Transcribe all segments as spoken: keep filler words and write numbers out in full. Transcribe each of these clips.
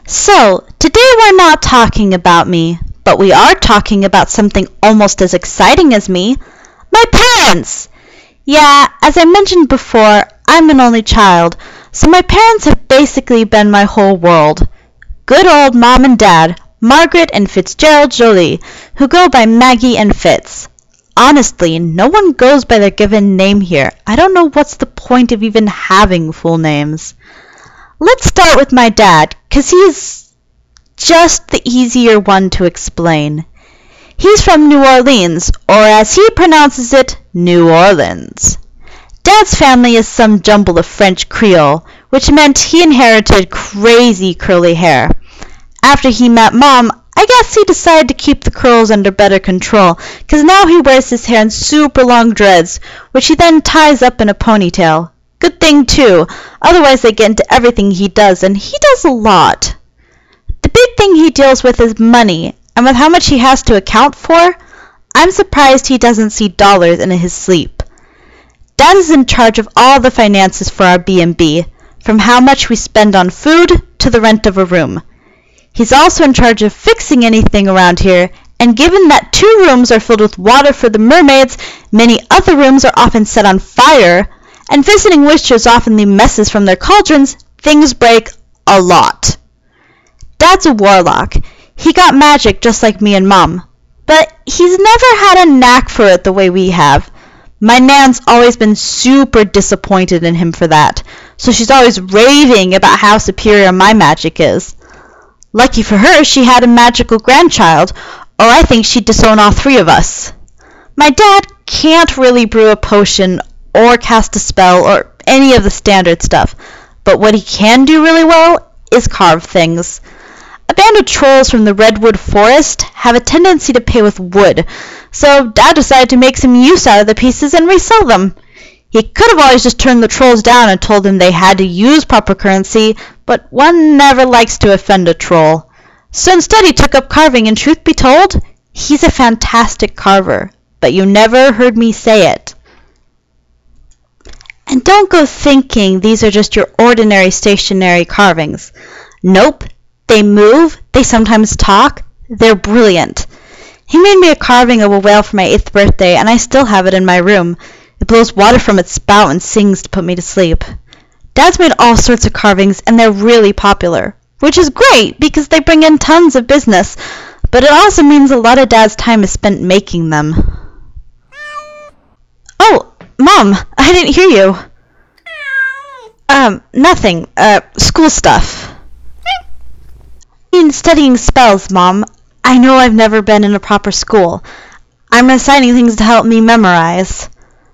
So, today we're not talking about me, but we are talking about something almost as exciting as me, my parents! Yeah, as I mentioned before, I'm an only child, so my parents have basically been my whole world. Good old Mom and Dad, Margaret and Fitzgerald Jolie, who go by Maggie and Fitz. Honestly, no one goes by their given name here. I don't know what's the point of even having full names. Let's start with my dad, 'cause he's just the easier one to explain. He's from New Orleans, or as he pronounces it, New Orleans. Dad's family is some jumble of French Creole, which meant he inherited crazy curly hair. After he met Mom, I guess he decided to keep the curls under better control, 'cause now he wears his hair in super long dreads, which he then ties up in a ponytail. Good thing, too, otherwise they get into everything he does, and he does a lot. The big thing he deals with is money, and with how much he has to account for, I'm surprised he doesn't see dollars in his sleep. Dad is in charge of all the finances for our B and B, from how much we spend on food to the rent of a room. He's also in charge of fixing anything around here, and given that two rooms are filled with water for the mermaids, many other rooms are often set on fire, and visiting witches often leave messes from their cauldrons, things break a lot. Dad's a warlock. He got magic just like me and Mom, but he's never had a knack for it the way we have. My Nan's always been super disappointed in him for that, so she's always raving about how superior my magic is. Lucky for her, she had a magical grandchild, or I think she'd disown all three of us. My dad can't really brew a potion or cast a spell or any of the standard stuff, but what he can do really well is carve things. A band of trolls from the redwood forest have a tendency to pay with wood, so Dad decided to make some use out of the pieces and resell them. He could have always just turned the trolls down and told them they had to use proper currency, but one never likes to offend a troll. So instead he took up carving, and truth be told, he's a fantastic carver, but you never heard me say it. And don't go thinking these are just your ordinary stationary carvings. Nope, they move, they sometimes talk, they're brilliant. He made me a carving of a whale for my eighth birthday, and I still have it in my room. It blows water from its spout and sings to put me to sleep. Dad's made all sorts of carvings, and they're really popular, which is great because they bring in tons of business, but it also means a lot of Dad's time is spent making them. Oh, Mom, I didn't hear you. Um, nothing. Uh, school stuff. In studying spells, Mom. I know I've never been in a proper school. I'm reciting things to help me memorize.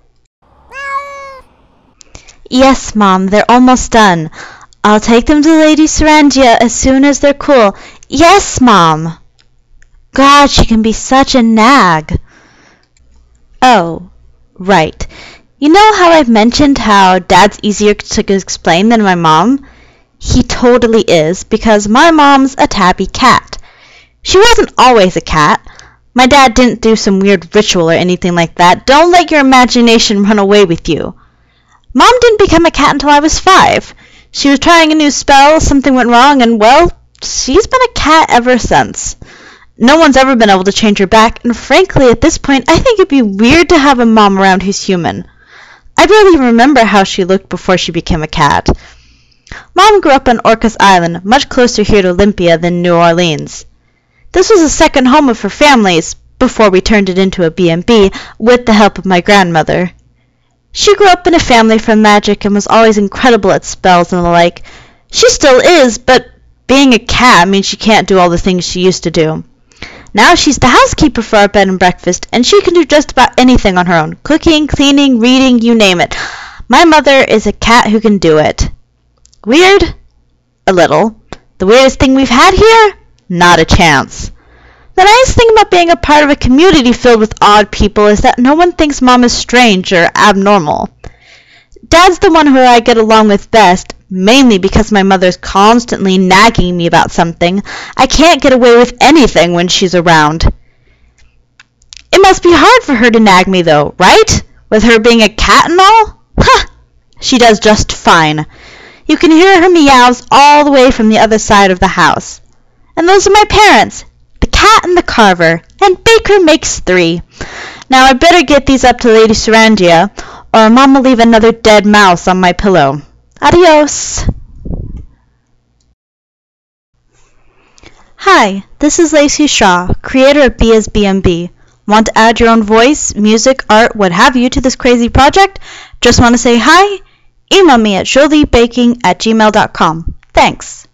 Yes, Mom, they're almost done. I'll take them to Lady Sarangia as soon as they're cool. Yes, Mom. God, she can be such a nag. Oh, right. You know how I've mentioned how Dad's easier to explain than my mom? He totally is, because my mom's a tabby cat. She wasn't always a cat. My dad didn't do some weird ritual or anything like that. Don't let your imagination run away with you. Mom didn't become a cat until I was five. She was trying a new spell, something went wrong, and, well, she's been a cat ever since. No one's ever been able to change her back, and frankly, at this point, I think it'd be weird to have a mom around who's human. I barely remember how she looked before she became a cat. Mom grew up on Orcas Island, much closer here to Olympia than New Orleans. This was the second home of her family's, before we turned it into a B and B, with the help of my grandmother. She grew up in a family from magic and was always incredible at spells and the like. She still is, but being a cat means she can't do all the things she used to do. Now she's the housekeeper for our bed and breakfast, and she can do just about anything on her own. Cooking, cleaning, reading, you name it. My mother is a cat who can do it. Weird? A little. The weirdest thing we've had here? Not a chance. The nice thing about being a part of a community filled with odd people is that no one thinks Mom is strange or abnormal. Dad's the one who I get along with best, mainly because my mother's constantly nagging me about something. I can't get away with anything when she's around. It must be hard for her to nag me, though, right? With her being a cat and all? Huh! She does just fine. You can hear her meows all the way from the other side of the house. And those are my parents, the cat and the carver, and Baker makes three. Now I'd better get these up to Lady Sarangia, or Mom will leave another dead mouse on my pillow. Adios. Hi, this is Lacey Shaw, creator of B as B and B. Want to add your own voice, music, art, what have you to this crazy project? Just want to say hi? Email me at joliebaking at gmail dot com. Thanks.